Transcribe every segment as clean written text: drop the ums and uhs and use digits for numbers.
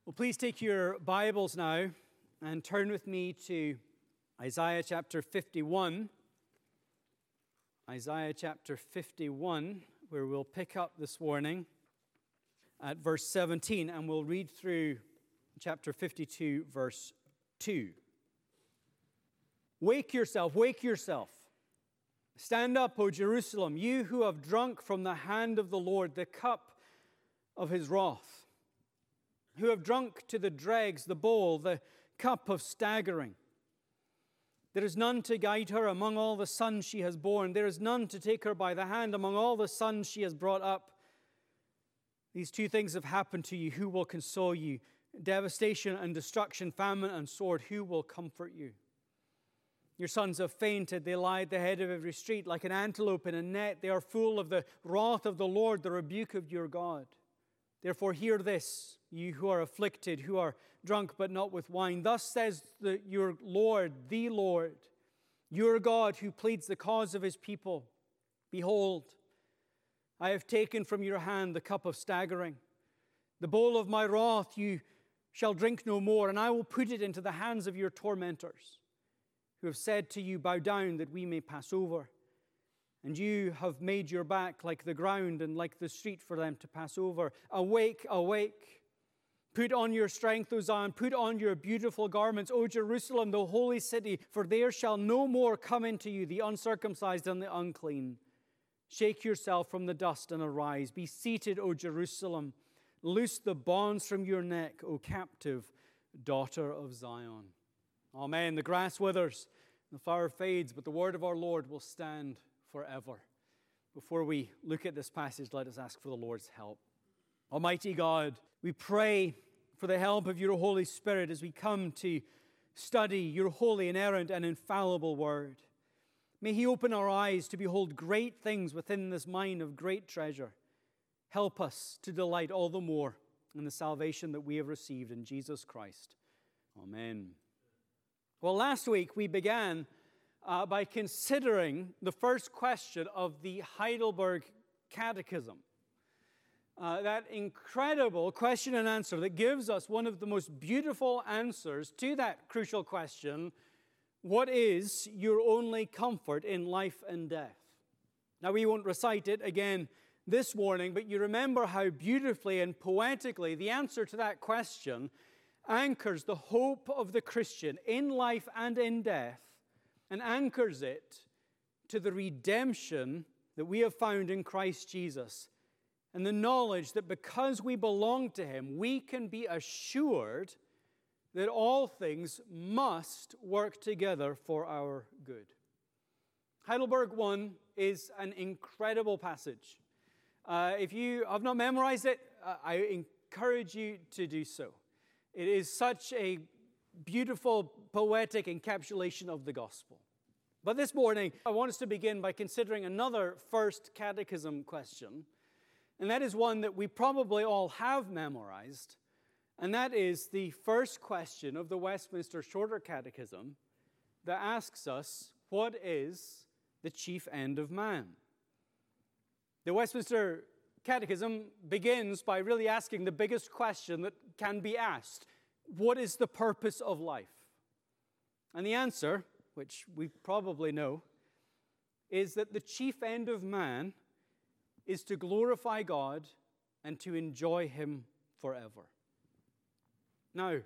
Well, please take your Bibles now and turn with me to Isaiah chapter 51. Isaiah chapter 51, where we'll pick up this morning at verse 17, and we'll read through chapter 52, verse 2. Wake yourself, wake yourself. Stand up, O Jerusalem, you who have drunk from the hand of the Lord the cup of his wrath, who have drunk to the dregs the bowl, the cup of staggering. There is none to guide her among all the sons she has borne. There is none to take her by the hand among all the sons she has brought up. These two things have happened to you. Who will console you? Devastation and destruction, famine and sword. Who will comfort you? Your sons have fainted. They lie at the head of every street like an antelope in a net. They are full of the wrath of the Lord, the rebuke of your God. Therefore hear this, you who are afflicted, who are drunk but not with wine. Thus says your Lord, the Lord, your God, who pleads the cause of his people. Behold, I have taken from your hand the cup of staggering. The bowl of my wrath you shall drink no more, and I will put it into the hands of your tormentors, who have said to you, bow down that we may pass over. And you have made your back like the ground and like the street for them to pass over. Awake, awake. Put on your strength, O Zion. Put on your beautiful garments, O Jerusalem, the holy city. For there shall no more come into you the uncircumcised and the unclean. Shake yourself from the dust and arise. Be seated, O Jerusalem. Loose the bonds from your neck, O captive daughter of Zion. Amen. The grass withers, the flower fades, but the word of our Lord will stand forever. Before we look at this passage, let us ask for the Lord's help. Almighty God, we pray for the help of your Holy Spirit as we come to study your holy, inerrant, and infallible word. May he open our eyes to behold great things within this mine of great treasure. Help us to delight all the more in the salvation that we have received in Jesus Christ. Amen. Well, last week we began by considering the first question of the Heidelberg Catechism. That incredible question and answer that gives us one of the most beautiful answers to that crucial question: what is your only comfort in life and death? Now, we won't recite it again this morning, but you remember how beautifully and poetically the answer to that question anchors the hope of the Christian in life and in death, and anchors it to the redemption that we have found in Christ Jesus, and the knowledge that because we belong to him, we can be assured that all things must work together for our good. Heidelberg 1 is an incredible passage. If you have not memorized it, I encourage you to do so. It is such a beautiful, poetic encapsulation of the gospel. But this morning, I want us to begin by considering another first catechism question, and that is one that we probably all have memorized, and that is the first question of the Westminster Shorter Catechism that asks us, what is the chief end of man? The Westminster Catechism begins by really asking the biggest question that can be asked: what is the purpose of life? And the answer, which we probably know, is that the chief end of man is to glorify God and to enjoy him forever. Now,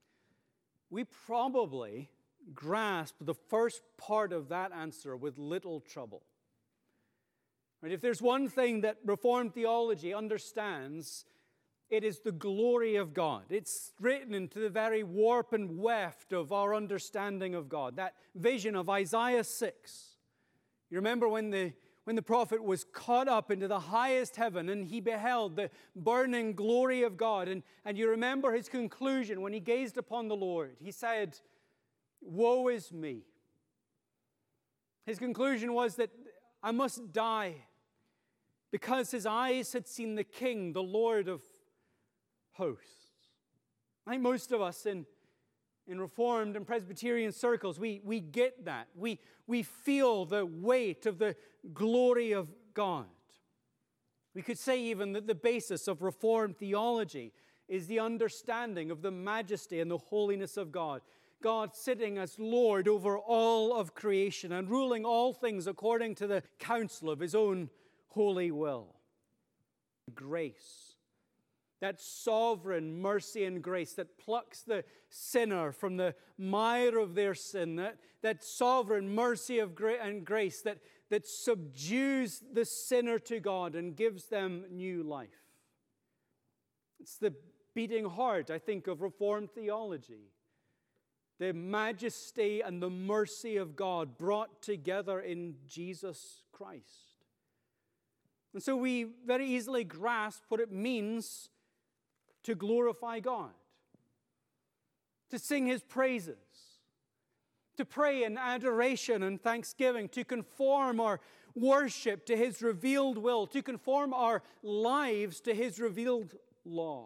we probably grasp the first part of that answer with little trouble. Right? If there's one thing that Reformed theology understands, it is the glory of God. It's written into the very warp and weft of our understanding of God. That vision of Isaiah 6. You remember when the prophet was caught up into the highest heaven and he beheld the burning glory of God. And you remember his conclusion when he gazed upon the Lord. He said, "Woe is me." His conclusion was that I must die because his eyes had seen the King, the Lord of hosts. I think most of us in Reformed and Presbyterian circles, we get that. We feel the weight of the glory of God. We could say even that the basis of Reformed theology is the understanding of the majesty and the holiness of God. God sitting as Lord over all of creation and ruling all things according to the counsel of His own holy will. Grace, that sovereign mercy and grace that plucks the sinner from the mire of their sin, that sovereign mercy and grace that subdues the sinner to God and gives them new life. It's the beating heart, I think, of Reformed theology. The majesty and the mercy of God brought together in Jesus Christ. And so we very easily grasp what it means to glorify God, to sing His praises, to pray in adoration and thanksgiving, to conform our worship to His revealed will, to conform our lives to His revealed law.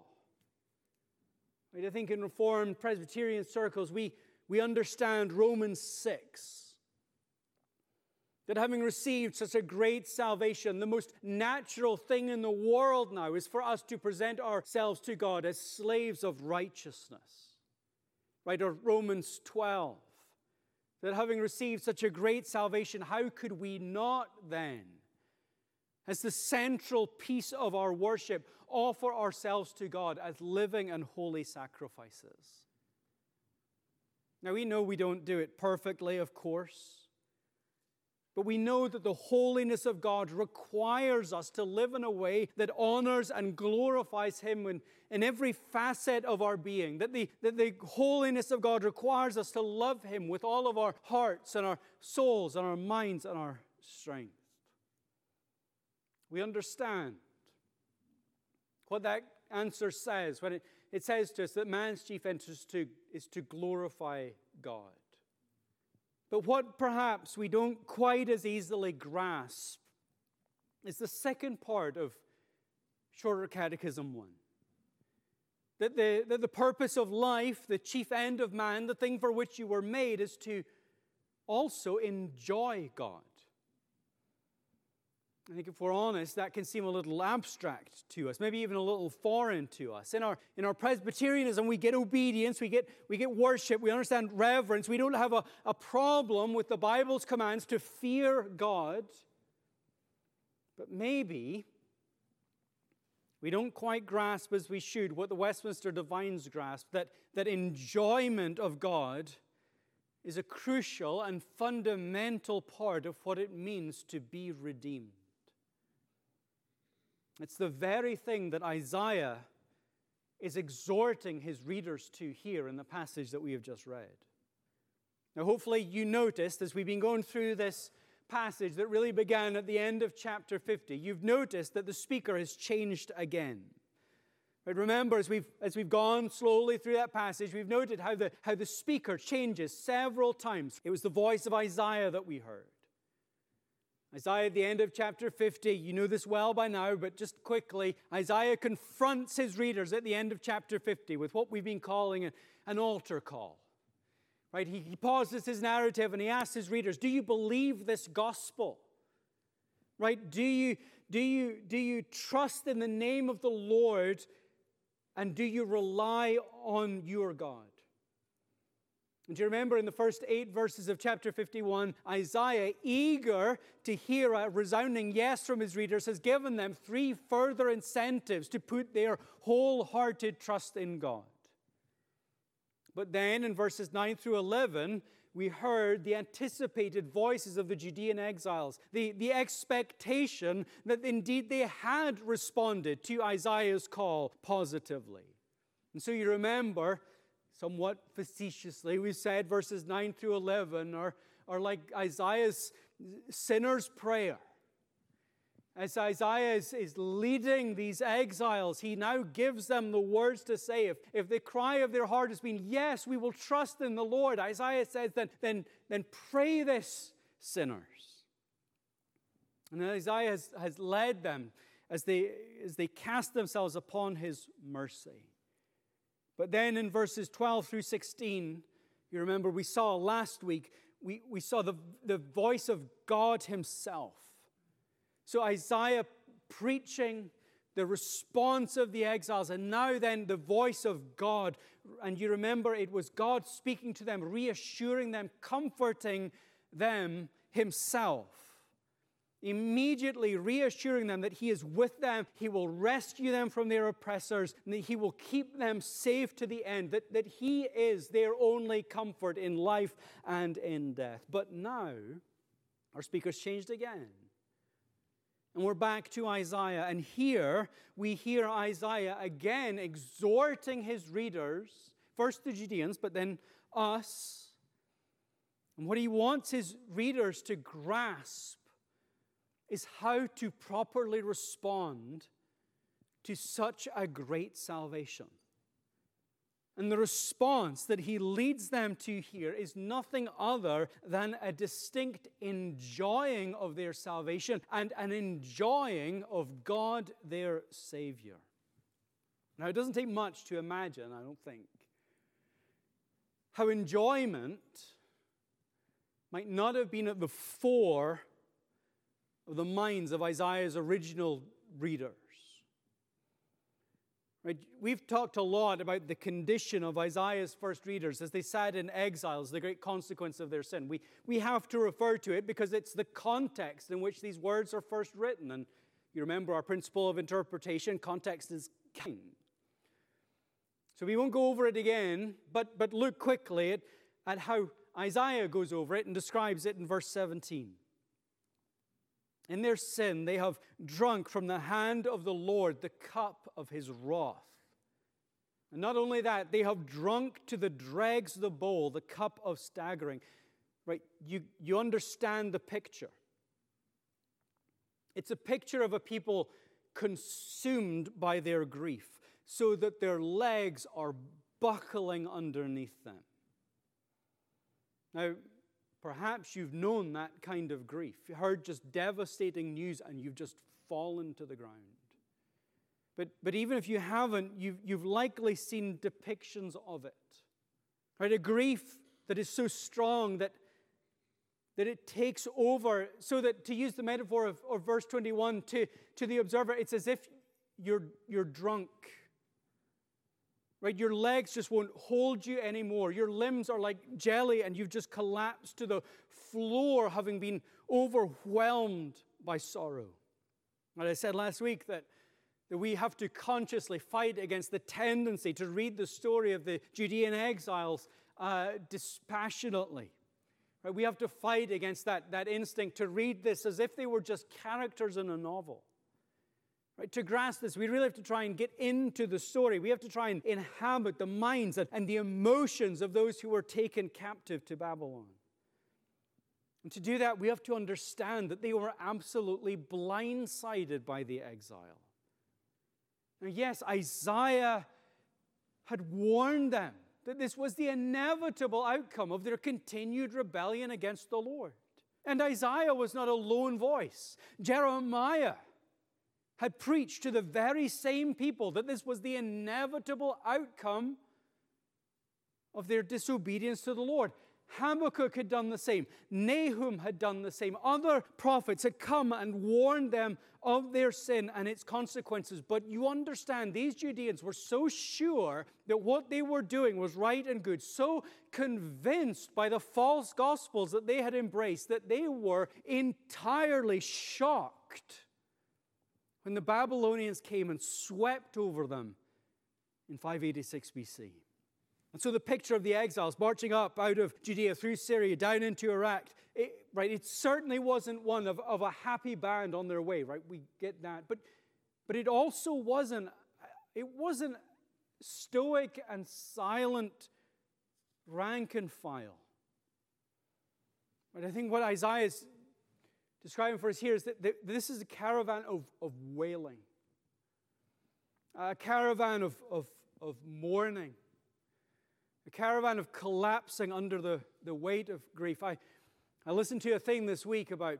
I think in Reformed Presbyterian circles, we understand Romans 6. That having received such a great salvation, the most natural thing in the world now is for us to present ourselves to God as slaves of righteousness. Right, or Romans 12. That having received such a great salvation, how could we not then, as the central piece of our worship, offer ourselves to God as living and holy sacrifices? Now, we know we don't do it perfectly, of course. But we know that the holiness of God requires us to live in a way that honors and glorifies Him in every facet of our being. That the holiness of God requires us to love Him with all of our hearts and our souls and our minds and our strength. We understand what that answer says when it says to us that man's chief interest is to glorify God. But what perhaps we don't quite as easily grasp is the second part of Shorter Catechism 1. That the purpose of life, the chief end of man, the thing for which you were made, is to also enjoy God. I think if we're honest, that can seem a little abstract to us, maybe even a little foreign to us. In our Presbyterianism, we get obedience, we get worship, we understand reverence. We don't have a problem with the Bible's commands to fear God. But maybe we don't quite grasp as we should what the Westminster Divines grasp, that enjoyment of God is a crucial and fundamental part of what it means to be redeemed. It's the very thing that Isaiah is exhorting his readers to here in the passage that we have just read. Now, hopefully you noticed as we've been going through this passage that really began at the end of chapter 50, you've noticed that the speaker has changed again. But remember, as we've gone slowly through that passage, we've noted how the speaker changes several times. It was the voice of Isaiah that we heard. Isaiah at the end of chapter 50, you know this well by now, but just quickly, Isaiah confronts his readers at the end of chapter 50 with what we've been calling an altar call. Right? He pauses his narrative and he asks his readers, do you believe this gospel? Right? Do you trust in the name of the Lord, and do you rely on your God? And do you remember in the first 8 verses of chapter 51, Isaiah, eager to hear a resounding yes from his readers, has given them 3 further incentives to put their wholehearted trust in God. But then in verses 9 through 11, we heard the anticipated voices of the Judean exiles, the expectation that indeed they had responded to Isaiah's call positively. And so you remember, somewhat facetiously, we said verses 9 through 11 are like Isaiah's sinner's prayer. As Isaiah is leading these exiles, he now gives them the words to say. If the cry of their heart has been, yes, we will trust in the Lord, Isaiah says, then pray this, sinners. And Isaiah has led them as they cast themselves upon his mercy. But then in verses 12 through 16, you remember we saw last week, we saw the voice of God himself. So Isaiah preaching, the response of the exiles, and now then the voice of God. And you remember it was God speaking to them, reassuring them, comforting them himself. Immediately reassuring them that he is with them, he will rescue them from their oppressors, and that he will keep them safe to the end, that he is their only comfort in life and in death. But now, our speaker's changed again. And we're back to Isaiah. And here we hear Isaiah again exhorting his readers, first the Judeans, but then us. And what he wants his readers to grasp is how to properly respond to such a great salvation. And the response that he leads them to here is nothing other than a distinct enjoying of their salvation and an enjoying of God, their Savior. Now, it doesn't take much to imagine, I don't think, how enjoyment might not have been at the fore of the minds of Isaiah's original readers. Right? We've talked a lot about the condition of Isaiah's first readers as they sat in exiles, the great consequence of their sin. We have to refer to it because it's the context in which these words are first written. And you remember our principle of interpretation, context is king. So we won't go over it again, but look quickly at how Isaiah goes over it and describes it in verse 17. In their sin, they have drunk from the hand of the Lord the cup of his wrath. And not only that, they have drunk to the dregs the bowl, the cup of staggering. Right? You understand the picture. It's a picture of a people consumed by their grief, so that their legs are buckling underneath them. Now, perhaps you've known that kind of grief. You heard just devastating news and you've just fallen to the ground. But even if you haven't, you've likely seen depictions of it. Right? A grief that is so strong that it takes over, so that, to use the metaphor of verse 21, to the observer, it's as if you're drunk. Right? Your legs just won't hold you anymore. Your limbs are like jelly and you've just collapsed to the floor, having been overwhelmed by sorrow. And I said last week that we have to consciously fight against the tendency to read the story of the Judean exiles dispassionately. Right? We have to fight against that instinct to read this as if they were just characters in a novel. Right, to grasp this, we really have to try and get into the story. We have to try and inhabit the minds and the emotions of those who were taken captive to Babylon. And to do that, we have to understand that they were absolutely blindsided by the exile. Now, yes, Isaiah had warned them that this was the inevitable outcome of their continued rebellion against the Lord. And Isaiah was not a lone voice. Jeremiah had preached to the very same people that this was the inevitable outcome of their disobedience to the Lord. Habakkuk had done the same. Nahum had done the same. Other prophets had come and warned them of their sin and its consequences. But you understand, these Judeans were so sure that what they were doing was right and good, so convinced by the false gospels that they had embraced, that they were entirely shocked when the Babylonians came and swept over them in 586 BC. And so the picture of the exiles marching up out of Judea through Syria down into Iraq, it certainly wasn't one of a happy band on their way, right? We get that. But it also wasn't stoic and silent rank and file. Right? I think what Isaiah is describing for us here is that this is a caravan of wailing, a caravan of mourning, a caravan of collapsing under the weight of grief. I listened to a thing this week about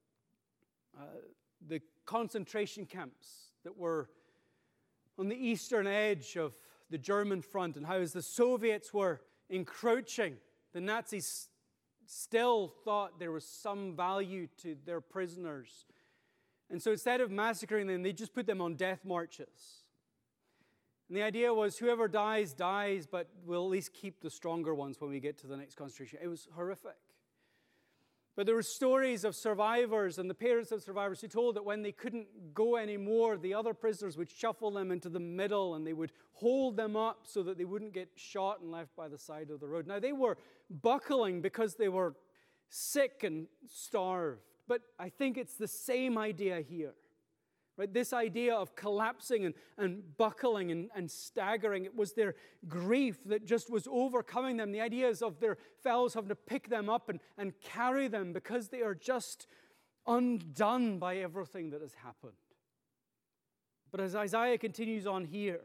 the concentration camps that were on the eastern edge of the German front, and how as the Soviets were encroaching, the Nazis still thought there was some value to their prisoners. And so instead of massacring them, they just put them on death marches. And the idea was whoever dies, dies, but we'll at least keep the stronger ones when we get to the next concentration. It was horrific. But there were stories of survivors and the parents of survivors who told that when they couldn't go anymore, the other prisoners would shuffle them into the middle and they would hold them up so that they wouldn't get shot and left by the side of the road. Now, they were buckling because they were sick and starved. But I think it's the same idea here. Right? This idea of collapsing and buckling and staggering, it was their grief that just was overcoming them. The ideas of their fellows having to pick them up and carry them because they are just undone by everything that has happened. But as Isaiah continues on here,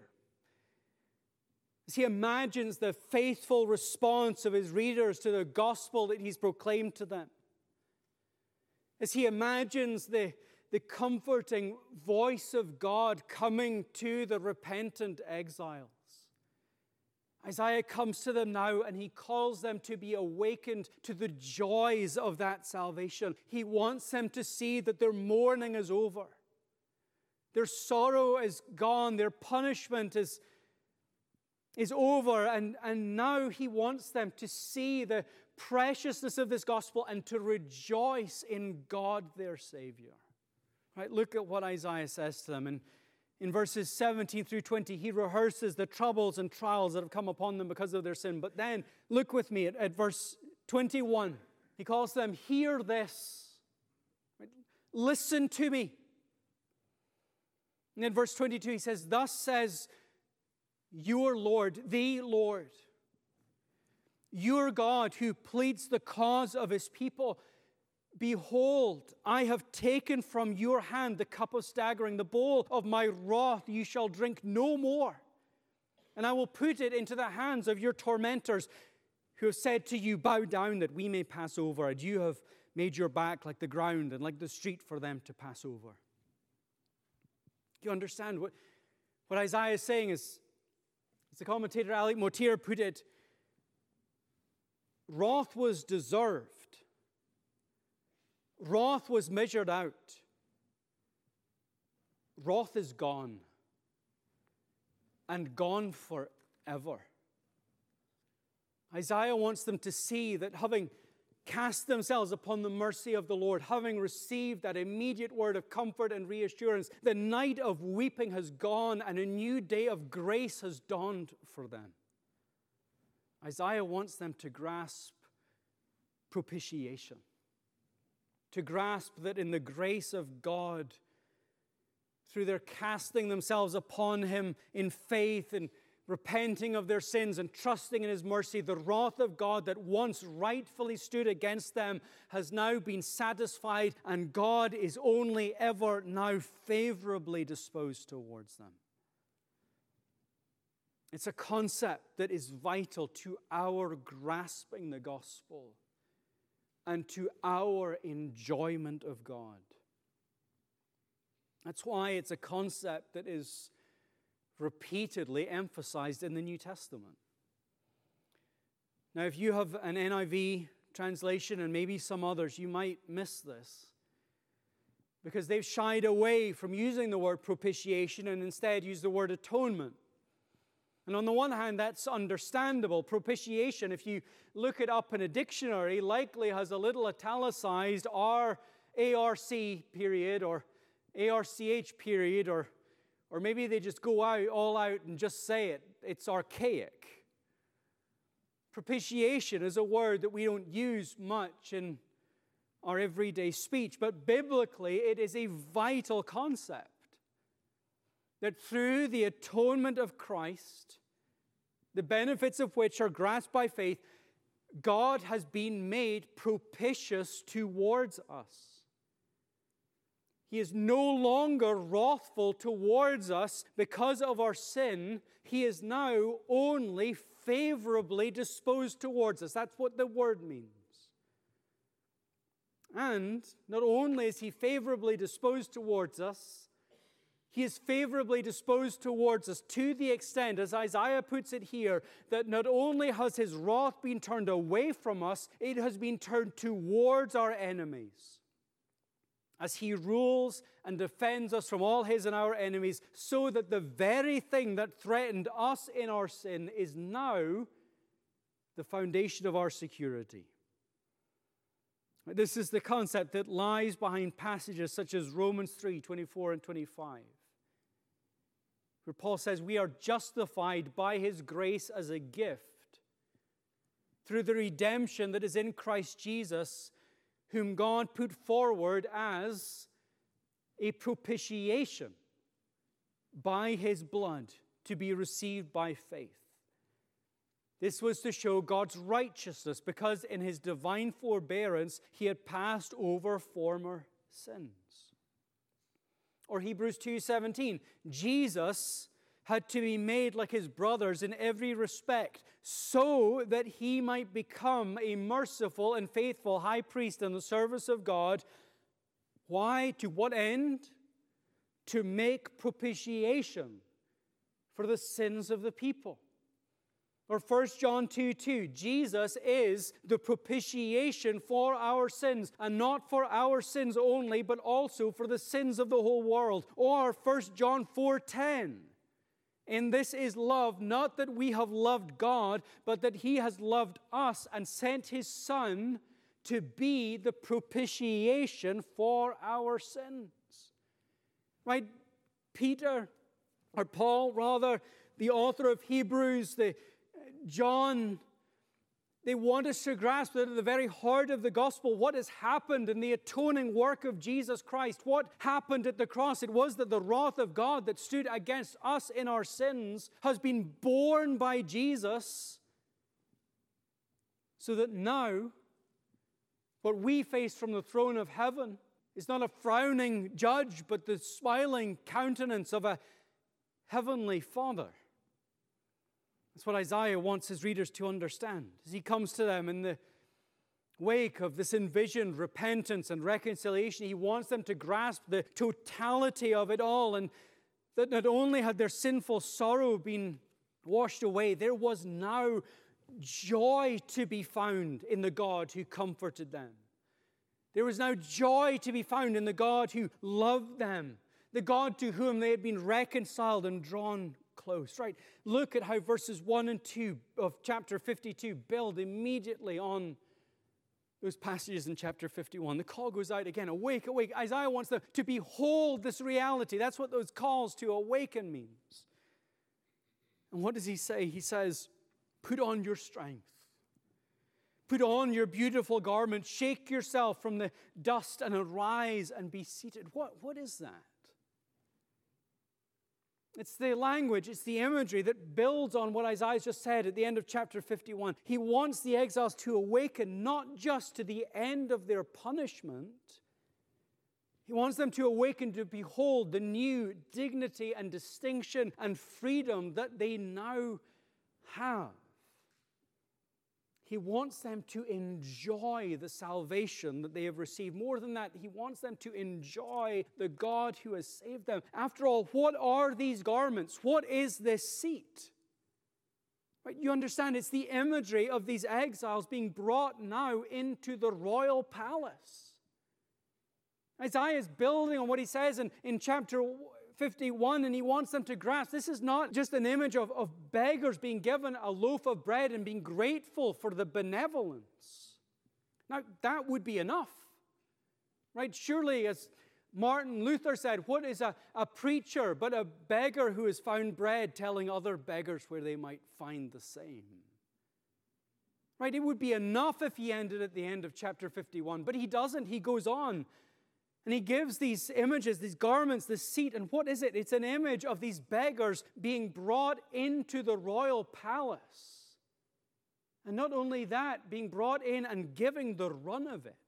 as he imagines the faithful response of his readers to the gospel that he's proclaimed to them, as he imagines the comforting voice of God coming to the repentant exiles, Isaiah comes to them now and he calls them to be awakened to the joys of that salvation. He wants them to see that their mourning is over. Their sorrow is gone. Their punishment is over. And now he wants them to see the preciousness of this gospel and to rejoice in God their Savior. Right, look at what Isaiah says to them. And in verses 17 through 20, he rehearses the troubles and trials that have come upon them because of their sin. But then, look with me at verse 21. He calls them, hear this. Right? Listen to me. And in verse 22, he says, thus says your Lord, the Lord, your God who pleads the cause of his people. Behold, I have taken from your hand the cup of staggering, the bowl of my wrath you shall drink no more. And I will put it into the hands of your tormentors who have said to you, bow down that we may pass over. And you have made your back like the ground and like the street for them to pass over. You understand what Isaiah is saying is, as the commentator Alec Motyer put it, wrath was deserved. Wrath was measured out. Wrath is gone. And gone forever. Isaiah wants them to see that having cast themselves upon the mercy of the Lord, having received that immediate word of comfort and reassurance, the night of weeping has gone and a new day of grace has dawned for them. Isaiah wants them to grasp propitiation. To grasp that in the grace of God, through their casting themselves upon him in faith and repenting of their sins and trusting in his mercy, the wrath of God that once rightfully stood against them has now been satisfied, and God is only ever now favorably disposed towards them. It's a concept that is vital to our grasping the gospel and to our enjoyment of God. That's why it's a concept that is repeatedly emphasized in the New Testament. Now, if you have an NIV translation and maybe some others, you might miss this because they've shied away from using the word propitiation and instead use the word atonement. And on the one hand, that's understandable. Propitiation, if you look it up in a dictionary, likely has a little italicized R-A-R-C period or A-R-C-H period, or maybe they just go all out and just say it. It's archaic. Propitiation is a word that we don't use much in our everyday speech, but biblically it is a vital concept. That through the atonement of Christ, the benefits of which are grasped by faith, God has been made propitious towards us. He is no longer wrathful towards us because of our sin. He is now only favorably disposed towards us. That's what the word means. And not only is he favorably disposed towards us, he is favorably disposed towards us to the extent, as Isaiah puts it here, that not only has his wrath been turned away from us, it has been turned towards our enemies. as he rules and defends us from all his and our enemies, so that the very thing that threatened us in our sin is now the foundation of our security. This is the concept that lies behind passages such as Romans 3:24 and 25, where Paul says we are justified by his grace as a gift through the redemption that is in Christ Jesus, whom God put forward as a propitiation by his blood to be received by faith. This was to show God's righteousness, because in his divine forbearance he had passed over former sins. Or Hebrews 2:17, Jesus had to be made like his brothers in every respect, so that he might become a merciful and faithful high priest in the service of God. Why? To what end? To make propitiation for the sins of the people. Or 1 John 2:2, Jesus is the propitiation for our sins, and not for our sins only, but also for the sins of the whole world. Or 1 John 4:10, in this is love, not that we have loved God, but that he has loved us and sent his Son to be the propitiation for our sins. Right? Peter, or Paul rather, the author of Hebrews, John, they want us to grasp that at the very heart of the gospel, what has happened in the atoning work of Jesus Christ. What happened at the cross? It was that the wrath of God that stood against us in our sins has been borne by Jesus, so that now what we face from the throne of heaven is not a frowning judge, but the smiling countenance of a heavenly Father. That's what Isaiah wants his readers to understand. As he comes to them in the wake of this envisioned repentance and reconciliation, he wants them to grasp the totality of it all, and that not only had their sinful sorrow been washed away, there was now joy to be found in the God who comforted them. There was now joy to be found in the God who loved them, the God to whom they had been reconciled and drawn close. Right? Look at how verses 1 and 2 of chapter 52 build immediately on those passages in chapter 51. The call goes out again, awake, awake. Isaiah wants them to behold this reality. That's what those calls to awaken means. And what does he say? He says, put on your strength. Put on your beautiful garment. Shake yourself from the dust and arise and be seated. What is that? It's the language, it's the imagery that builds on what Isaiah just said at the end of chapter 51. He wants the exiles to awaken not just to the end of their punishment. He wants them to awaken to behold the new dignity and distinction and freedom that they now have. He wants them to enjoy the salvation that they have received. More than that, he wants them to enjoy the God who has saved them. After all, what are these garments? What is this seat? Right? You understand, it's the imagery of these exiles being brought now into the royal palace. Isaiah is building on what he says in chapter 51, and he wants them to grasp this is not just an image of beggars being given a loaf of bread and being grateful for the benevolence. Now, that would be enough, right? Surely, as Martin Luther said, what is a preacher but a beggar who has found bread telling other beggars where they might find the same? Right? It would be enough if he ended at the end of chapter 51, but he doesn't. He goes on. And he gives these images, these garments, this seat. And what is it? It's an image of these beggars being brought into the royal palace. And not only that, being brought in and giving the run of it.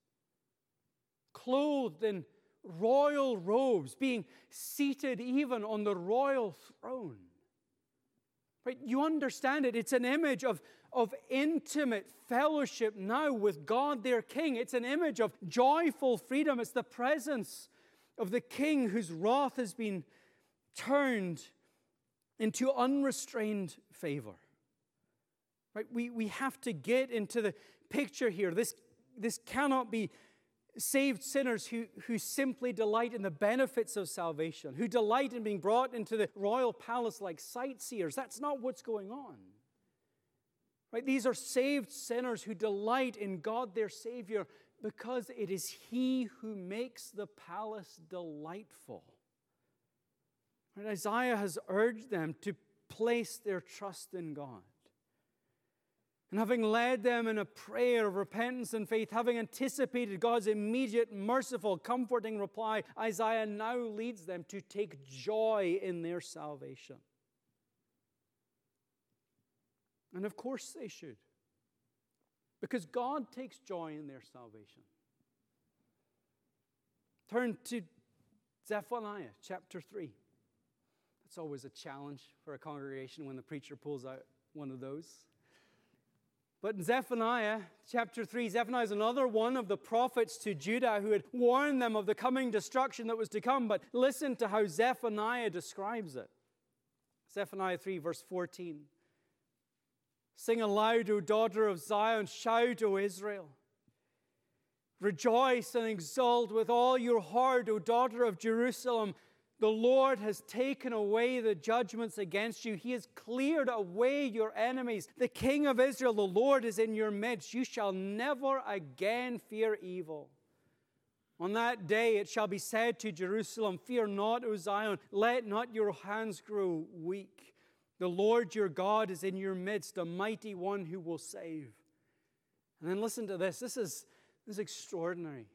Clothed in royal robes, being seated even on the royal throne. Right? You understand it. It's an image of intimate fellowship now with God, their King. It's an image of joyful freedom. It's the presence of the King whose wrath has been turned into unrestrained favor. Right? We have to get into the picture here. This cannot be Saved sinners who simply delight in the benefits of salvation, who delight in being brought into the royal palace like sightseers. That's not what's going on. Right? These are saved sinners who delight in God their Savior because it is He who makes the palace delightful. Right? Isaiah has urged them to place their trust in God. And having led them in a prayer of repentance and faith, having anticipated God's immediate, merciful, comforting reply, Isaiah now leads them to take joy in their salvation. And of course they should, because God takes joy in their salvation. Turn to Zephaniah chapter 3. It's always a challenge for a congregation when the preacher pulls out one of those. But in Zephaniah chapter 3, Zephaniah is another one of the prophets to Judah who had warned them of the coming destruction that was to come. But listen to how Zephaniah describes it. Zephaniah 3, verse 14. Sing aloud, O daughter of Zion, shout, O Israel. Rejoice and exult with all your heart, O daughter of Jerusalem. The Lord has taken away the judgments against you. He has cleared away your enemies. The King of Israel, the Lord, is in your midst. You shall never again fear evil. On that day it shall be said to Jerusalem, fear not, O Zion, let not your hands grow weak. The Lord your God is in your midst, a mighty one who will save. And then listen to this. This is extraordinary.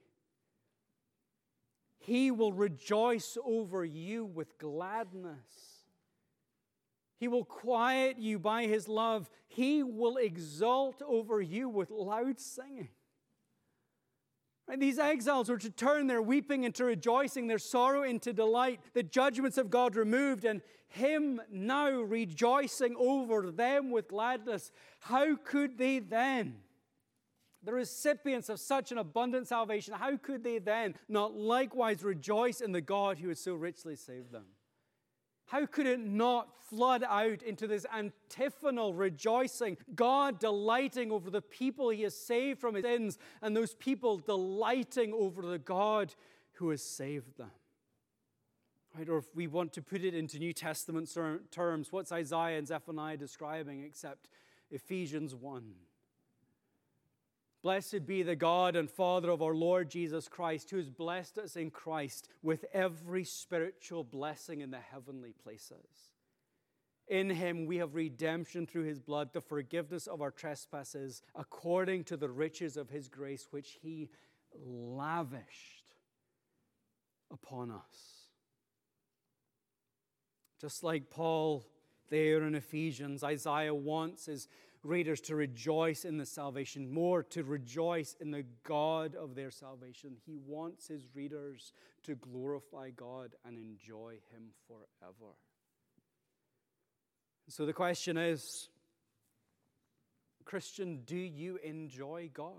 He will rejoice over you with gladness. He will quiet you by His love. He will exult over you with loud singing. Right? These exiles were to turn their weeping into rejoicing, their sorrow into delight, the judgments of God removed, and Him now rejoicing over them with gladness. How could they then, the recipients of such an abundant salvation, how could they then not likewise rejoice in the God who has so richly saved them? How could it not flood out into this antiphonal rejoicing, God delighting over the people He has saved from His sins, and those people delighting over the God who has saved them? Right? Or if we want to put it into New Testament terms, what's Isaiah and Zephaniah describing except Ephesians 1? Blessed be the God and Father of our Lord Jesus Christ, who has blessed us in Christ with every spiritual blessing in the heavenly places. In Him we have redemption through His blood, the forgiveness of our trespasses, according to the riches of His grace, which He lavished upon us. Just like Paul there in Ephesians, Isaiah wants his readers to rejoice in the salvation, more to rejoice in the God of their salvation. He wants his readers to glorify God and enjoy Him forever. So the question is, Christian, do you enjoy God?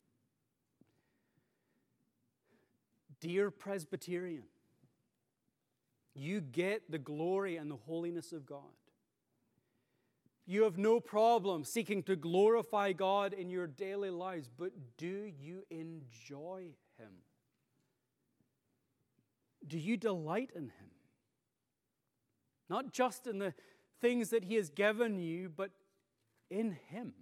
Dear Presbyterian, you get the glory and the holiness of God. You have no problem seeking to glorify God in your daily lives, but do you enjoy Him? Do you delight in Him? Not just in the things that He has given you, but in Him.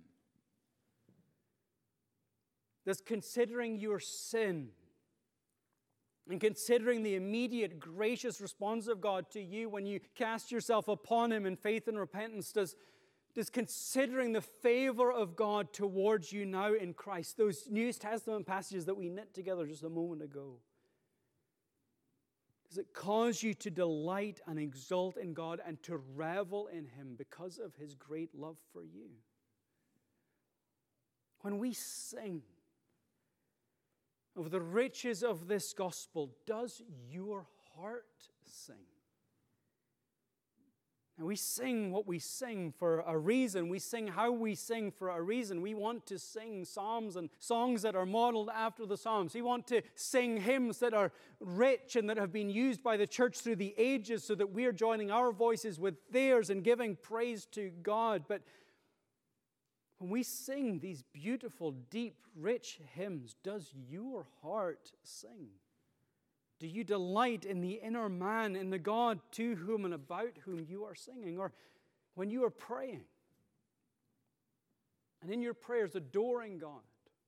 Does considering your sin and considering the immediate gracious response of God to you when you cast yourself upon Him in faith and repentance, does considering the favor of God towards you now in Christ, those New Testament passages that we knit together just a moment ago, does it cause you to delight and exult in God and to revel in Him because of His great love for you? When we sing of the riches of this gospel, does your heart sing? And we sing what we sing for a reason. We sing how we sing for a reason. We want to sing psalms and songs that are modeled after the Psalms. We want to sing hymns that are rich and that have been used by the church through the ages so that we are joining our voices with theirs and giving praise to God. But When we sing these beautiful, deep, rich hymns, does your heart sing? Do you delight in the inner man, in the God to whom and about whom you are singing? Or when you are praying, and in your prayers adoring God,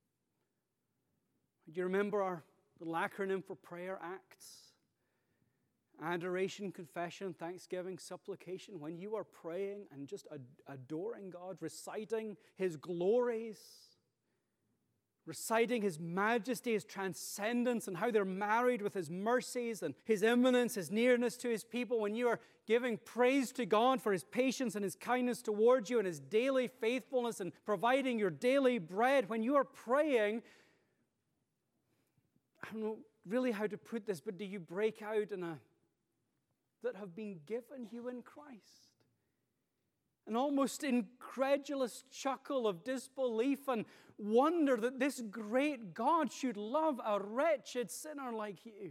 do you remember our little acronym for prayer, ACTS? Adoration, confession, thanksgiving, supplication. When you are praying and just adoring God, reciting His glories, reciting His majesty, His transcendence, and how they're married with His mercies and His immanence, His nearness to His people, when you are giving praise to God for His patience and His kindness towards you and His daily faithfulness and providing your daily bread, when you are praying, I don't know really how to put this, but do you break out in a that have been given you in Christ? An almost incredulous chuckle of disbelief and wonder that this great God should love a wretched sinner like you.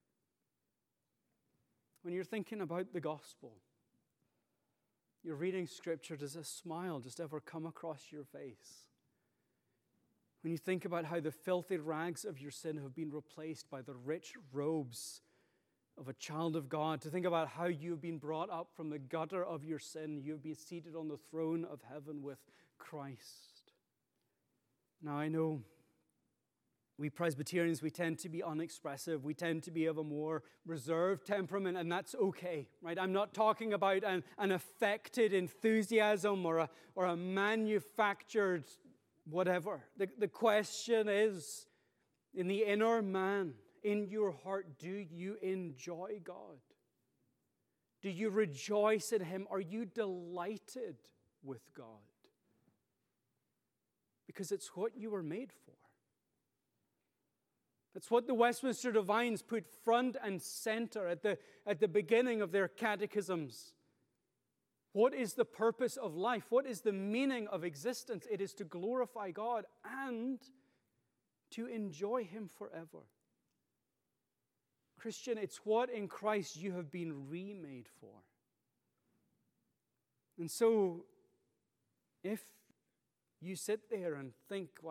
When you're thinking about the gospel, you're reading Scripture, does a smile just ever come across your face? When you think about how the filthy rags of your sin have been replaced by the rich robes of a child of God, to think about how you've been brought up from the gutter of your sin, you've been seated on the throne of heaven with Christ. Now I know we Presbyterians, we tend to be unexpressive, we tend to be of a more reserved temperament, and that's okay, right? I'm not talking about an affected enthusiasm or a manufactured whatever. The question is, in the inner man, in your heart, do you enjoy God? Do you rejoice in Him? Are you delighted with God? Because it's what you were made for. It's what the Westminster Divines put front and center at the beginning of their catechisms. What is the purpose of life? What is the meaning of existence? It is to glorify God and to enjoy Him forever. Christian, it's what in Christ you have been remade for. And so, if you sit there and think, well,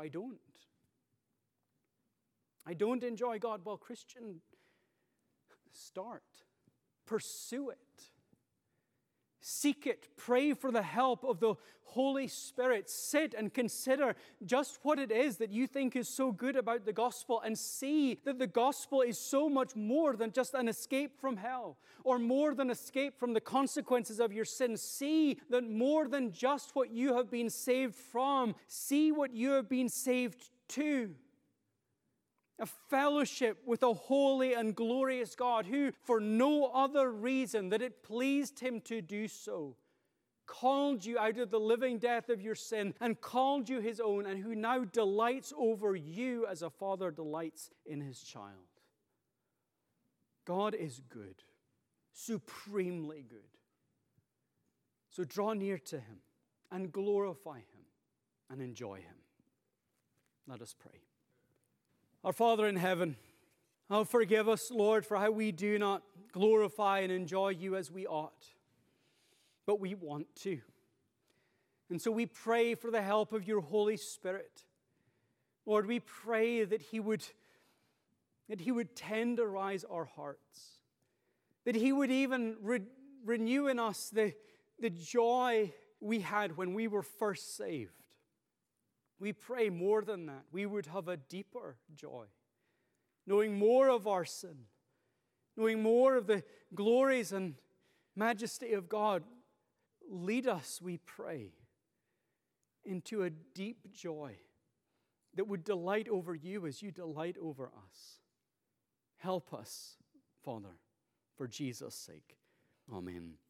I don't enjoy God, well, Christian, start. Pursue it. Seek it. Pray for the help of the Holy Spirit. Sit and consider just what it is that you think is so good about the gospel, and see that the gospel is so much more than just an escape from hell or more than escape from the consequences of your sin. See that more than just what you have been saved from, see what you have been saved to. A fellowship with a holy and glorious God who, for no other reason that it pleased Him to do so, called you out of the living death of your sin and called you His own, and who now delights over you as a father delights in his child. God is good, supremely good. So draw near to Him and glorify Him and enjoy Him. Let us pray. Our Father in heaven, forgive us, Lord, for how we do not glorify and enjoy You as we ought. But we want to. And so we pray for the help of Your Holy Spirit. Lord, we pray that He would tenderize our hearts. That He would even renew in us the joy we had when we were first saved. We pray more than that. We would have a deeper joy, knowing more of our sin, knowing more of the glories and majesty of God. Lead us, we pray, into a deep joy that would delight over You as You delight over us. Help us, Father, for Jesus' sake. Amen.